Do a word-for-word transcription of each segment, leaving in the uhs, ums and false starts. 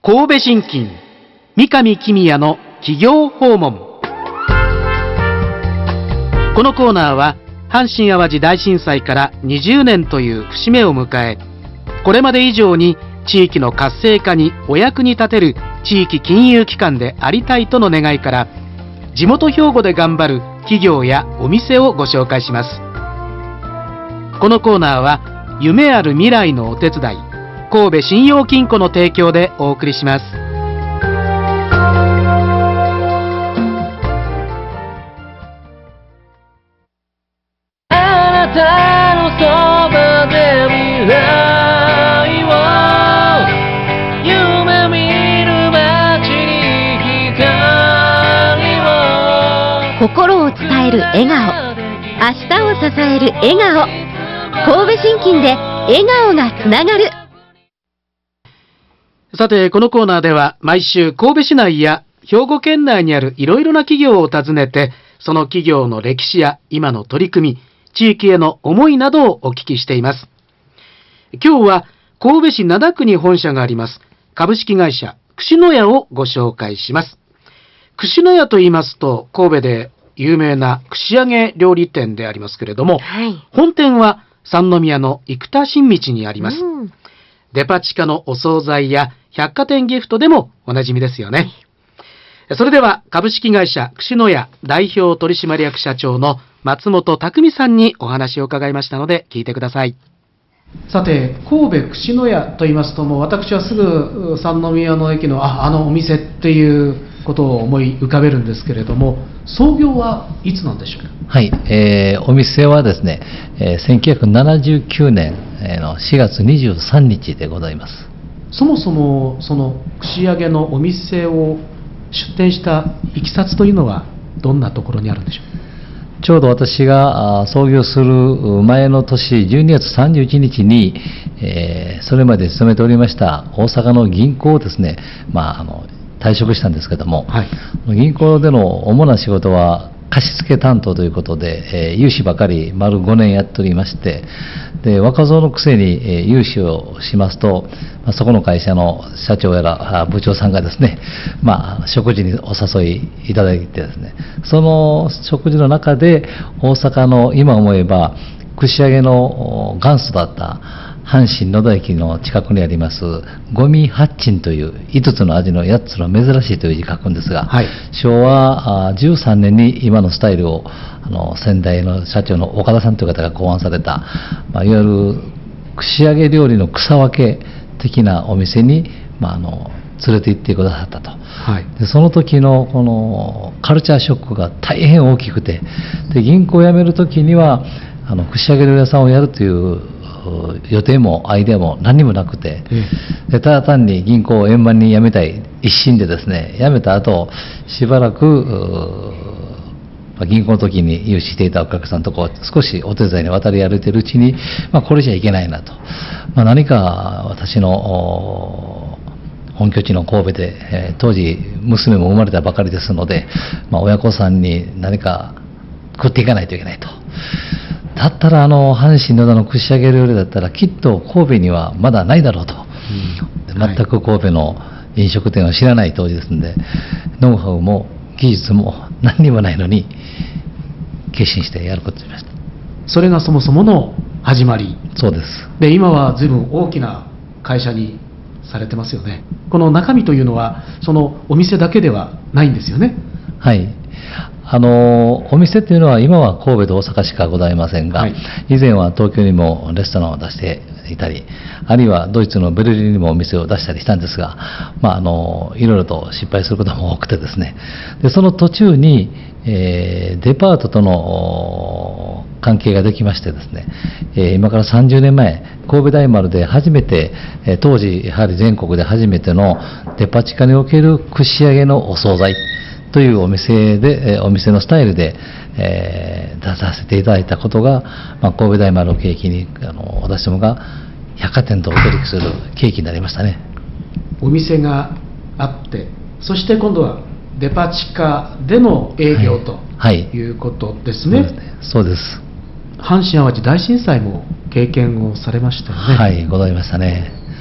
神戸信金三上公也の企業訪問。このコーナーは阪神・淡路大震災からにじゅうねんという節目を迎え、これまで以上に地域の活性化にお役に立てる地域金融機関でありたいとの願いから、地元兵庫で頑張る企業やお店をご紹介します。このコーナーは夢ある未来のお手伝い、神戸信用金庫の提供でお送りします。 あなたのそばで未来を夢見る街に光を、 心を伝える笑顔、明日を支える笑顔。神戸信金で笑顔がつながる。 さて、このコーナーでは毎週神戸市内や兵庫県内にあるいろいろな企業を訪ねて、その企業の歴史や今の取り組み、地域への思いなどをお聞きしています。今日は神戸市灘区に本社があります株式会社串の屋をご紹介します。串の屋と言いますと、神戸で有名な串揚げ料理店でありますけれども、 はい、 本店は三宮の生田新道にあります。 うん、 デパ地下のお惣菜や百貨店ギフトでもおなじみですよね。それでは株式会社串の屋代表取締役社長の松本匠さんにお話を伺いましたので聞いてください。さて、神戸串の屋と言いますと、もう私はすぐ三宮の駅の あ, あのお店っていうことを思い浮かべるんですけれども、創業はいつなんでしょうか。 はい、えー、お店はですね、えー、せんきゅうひゃくななじゅうきゅうねんのしがつにじゅうさんにちでございます。 そもそもその串揚げのお店を出店したいきさつというのはどんなところにあるんでしょう。 ちょうど私が創業する前の年じゅうにがつさんじゅういちにちに、えー、それまで勤めておりました大阪の銀行をですね、まあ、あの退職したんですけども、はい、銀行での主な仕事は貸付担当ということで、えー、融資ばかり丸ごねんやっておりまして、で若造のくせに、えー、融資をしますと、まあ、そこの会社の社長やら部長さんがですね、まあ、食事にお誘いいただいてですね、その食事の中で大阪の今思えば串揚げの元祖だった阪神野田駅の近くにあります五味八珍といういつつの味のやっつの珍しいという字書くんですが、はい、しょうわじゅうさんねんに今のスタイルをあの先代の社長の岡田さんという方が考案された、まあ、いわゆる串揚げ料理の草分け的なお店に、まあ、あの連れて行ってくださったと、はい、でその時のこのカルチャーショックが大変大きくて、で銀行を辞める時にはあの串揚げ料理屋さんをやるという予定もアイデアも何にもなくて、でただ単に銀行を円満に辞めたい一心でですね、辞めた後しばらく銀行の時に融資していたお客さんとこ少しお手伝いに渡り歩いているうちに、まあ、これじゃいけないなと、まあ、何か私の本拠地の神戸で、えー、当時娘も生まれたばかりですので、まあ、親子さんに何か食っていかないといけないと。だったらあの阪神野田の串揚げ料理だったらきっと神戸にはまだないだろうと、うん、全く神戸の飲食店を知らない当時ですので、ノウハウも技術も何にもないのに決心してやることにしました。 それがそもそもの始まり。 そうです。 で今は随分大きな会社にされてますよね。この中身というのはそのお店だけではないんですよね。 はい、あのお店というのは今は神戸と大阪しかございませんが、はい、以前は東京にもレストランを出していたり、あるいはドイツのベルリンにもお店を出したりしたんですが、まあ、あのいろいろと失敗することも多くてですね、でその途中に、えー、デパートとの関係ができましてですね、えー、今からさんじゅうねんまえ神戸大丸で初めて、えー、当時やはり全国で初めてのデパ地下における串揚げのお惣菜というお店で、お店のスタイルで、えー、出させていただいたことが、まあ、神戸大丸を契機にあの私どもが百貨店とお取引する契機になりましたね。 お店があって、そして今度はデパ地下での営業と、はい、いうことですね。 そうです。 阪神・淡路大震災も経験をされましたよね。 はい、ございましたね。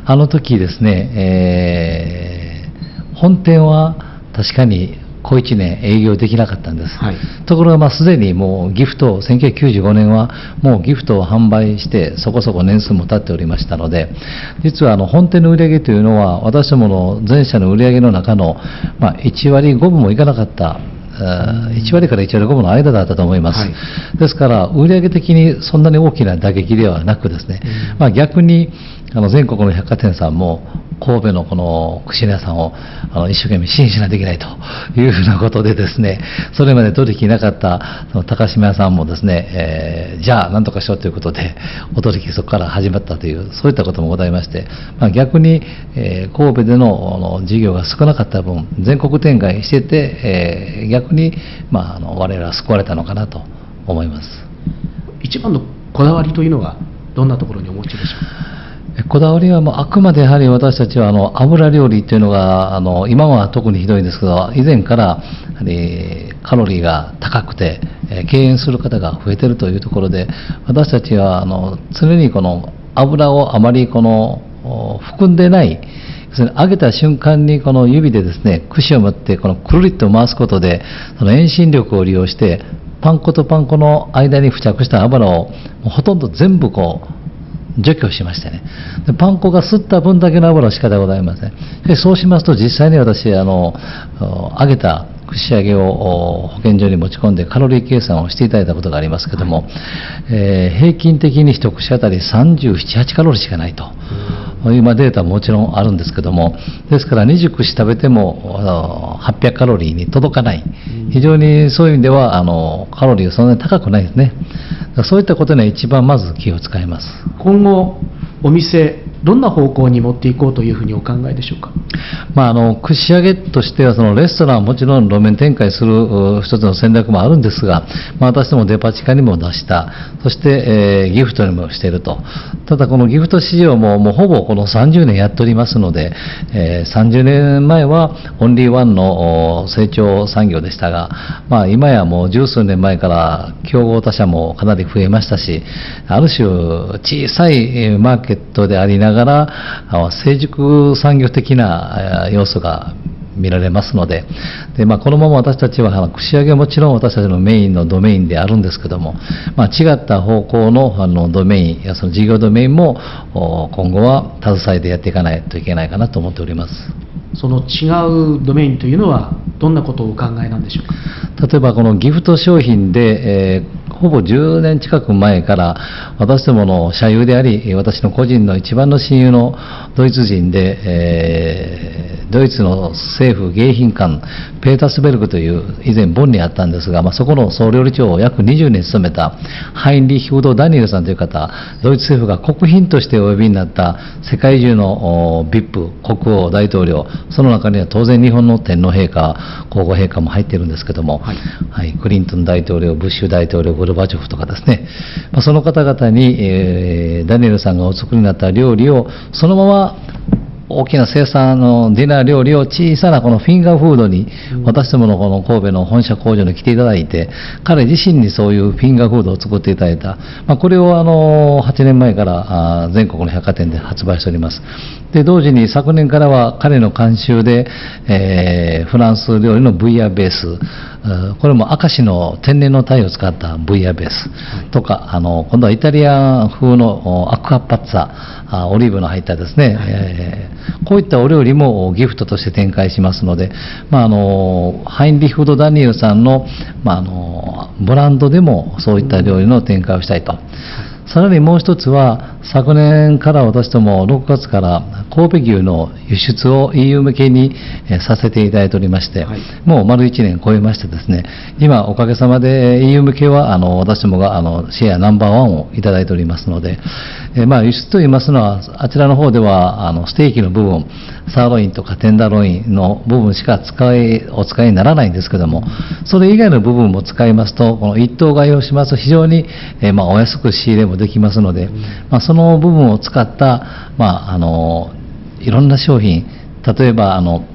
あの時ですね、えー本店は確かに小いちねん営業できなかったんです、 はい、 ところがまあすでにもうギフト、せんきゅうひゃくきゅうじゅうごねんはもうギフトを販売してそこそこ年数も経っておりましたので、実はあの本店の売上というのは私どもの全社の売上の中のまあいちわりごぶもいかなかったいちわりからいちわりごぶの間だったと思います、はい、ですから売上的にそんなに大きな打撃ではなくですね、うん、まあ逆にあの全国の百貨店さんも神戸のこの串屋さんをあの一生懸命支援しないといけないというふうなことでですね、それまで取引なかったその高島屋さんもですね、えー、じゃあ何とかしようということでお取引そこから始まったという、そういったこともございまして、まあ、逆に、えー、神戸での、あの事業が少なかった分全国展開してて、えー、逆に、まあ、あの我々は救われたのかなと思います。 一番のこだわりというのはどんなところにお持ちでしょうか。 こだわりはもうあくまでやはり私たちはあの油料理というのがあの今は特にひどいんですけど、以前からやはりカロリーが高くて、えー、敬遠する方が増えているというところで、私たちはあの常にこの油をあまりこの含んでない、要するに揚げた瞬間にこの指でですね串を持ってこのくるりっと回すことでその遠心力を利用してパン粉とパン粉の間に付着した油をほとんど全部こう除去しましてね、でパン粉が吸った分だけの油しかでございません。でそうしますと実際に私あの揚げた串揚げを保健所に持ち込んでカロリー計算をしていただいたことがありますけども、はい、えー、平均的に一串あたりさんじゅうなな、はちカロリーしかないと、今データももちろんあるんですけども、ですからにじゅう串食べてもはっぴゃくカロリーに届かない、非常にそういう意味ではあのカロリーがそんなに高くないですね。そういったことには一番まず気を使います。 今後お店どんな方向に持っていこうというふうにお考えでしょうか。 まあ、あの串揚げとしてはそのレストランはもちろん路面展開する一つの戦略もあるんですが、まあ、私どもデパ地下にも出した、そして、えー、ギフトにもしていると。ただこのギフト市場ももうほぼこのさんじゅうねんやっておりますので、えー、さんじゅうねんまえはオンリーワンの成長産業でしたが、まあ、今やもう十数年前から競合他社もかなり増えましたし、ある種小さいマーケットでありながら成熟産業的な要素が見られますので、で、まあ、このまま私たちは串揚げはもちろん私たちのメインのドメインであるんですけども、まあ、違った方向のあのドメインやその事業ドメインも今後は携えてやっていかないといけないかなと思っております。 その違うドメインというのはどんなことをお考えなんでしょうか。 例えばこのギフト商品で、えー、ほぼじゅうねん近く前から私どもの社友であり私の個人の一番の親友のドイツ人で、えー、ドイツの政府迎賓館ペータースベルグという以前ボンにあったんですが、まあ、そこの総料理長を約にじゅうねん務めたハインリヒ・ウド・ダニエルさんという方、ドイツ政府が国賓としてお呼びになった世界中の ブイアイピー 国王大統領、その中には当然日本の天皇陛下皇后陛下も入っているんですけども、はい、はい、クリントン大統領、ブッシュ大統領、ゴルバチョフとかですね、まあ、その方々に、えー、ダニエルさんがお作りになった料理をそのまま大きな生産のディナー料理を小さなこのフィンガーフードに、私どものこの神戸の本社工場に来ていただいて、彼自身にそういうフィンガーフードを作っていただいた、まあ、これをあのはちねんまえから全国の百貨店で発売しております。で同時に昨年からは彼の監修で、えー、フランス料理のブイヤベース、これも明石の天然の鯛を使ったブイヤベースとか、あの今度はイタリアン風のアクアパッツァ、オリーブの入ったですね、はい、えー、こういったお料理もギフトとして展開しますので、まあ、あのハインリヒ・ウド・ダニエルさんの、まあ、あのブランドでもそういった料理の展開をしたいと。さらにもう一つは、昨年から私どもろくがつから神戸牛の輸出を イーユー 向けにさせていただいておりまして、はい、もう丸いちねん超えましてですね、今おかげさまで イーユー 向けはあの私どもがあのシェアナンバーワンをいただいておりますので、えまあ輸出といいますのはあちらの方ではあのステーキの部分、サーロインとかテンダーロインの部分しか使いお使いにならないんですけども、それ以外の部分も使いますとこの一頭買いをしますと非常に、えまあお安く仕入れもできますので、まあ、その部分を使った、まあ、あのいろんな商品、例えばあの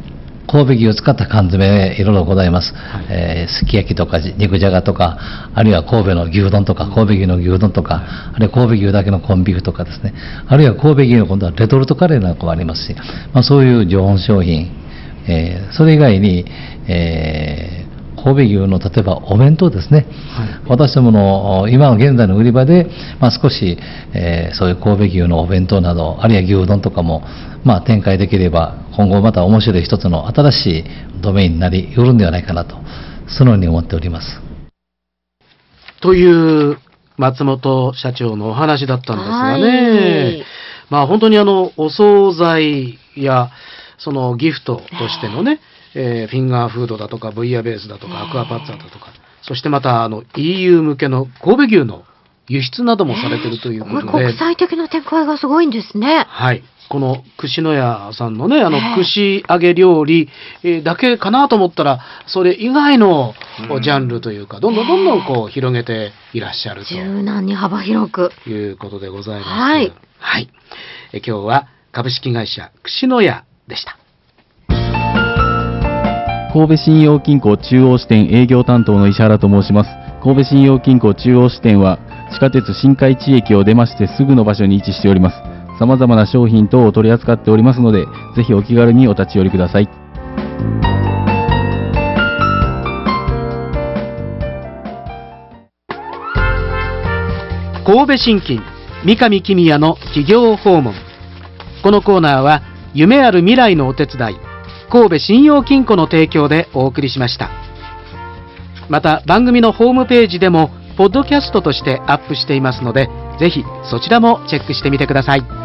神戸牛を使った缶詰いろいろございます、はい、えー、すき焼きとか肉じゃがとか、あるいは神戸の牛丼とか、神戸牛の牛丼とか、はい、あるいは神戸牛だけのコンビーフとかですね、あるいは神戸牛の今度はレトルトカレーなんかもありますし、まあ、そういう常温商品、えー、それ以外に、えー神戸牛の例えばお弁当ですね、はい、私どもの今の現在の売り場で、まあ、少し、えー、そういう神戸牛のお弁当など、あるいは牛丼とかも、まあ、展開できれば今後また面白い一つの新しいドメインになりうるんではないかなと、そのように思っております。 という松本社長のお話だったんですがね、まあ、本当にあのお惣菜やそのギフトとしてのね、えー、フィンガーフードだとかブイヤベースだとかアクアパッツァだとか、そしてまたあの イーユー 向けの神戸牛の輸出などもされているということで、 これ国際的な展開がすごいんですね。 はい、この串の屋さんのね、あの串揚げ料理、えー、だけかなと思ったら、それ以外のジャンルというか、どんどんどんどんこう広げていらっしゃると柔軟に幅広くいうことでございます。 はい、 はい、え今日は株式会社串の屋でした。 神戸信用金庫中央支店営業担当の石原と申します。神戸信用金庫中央支店は地下鉄新海地駅を出ましてすぐの場所に位置しております。様々な商品等を取り扱っておりますので、ぜひお気軽にお立ち寄りください。 神戸信金三上公也の企業訪問。このコーナーは夢ある未来のお手伝い、神戸信用金庫の提供でお送りしました。また番組のホームページでもポッドキャストとしてアップしていますので、ぜひそちらもチェックしてみてください。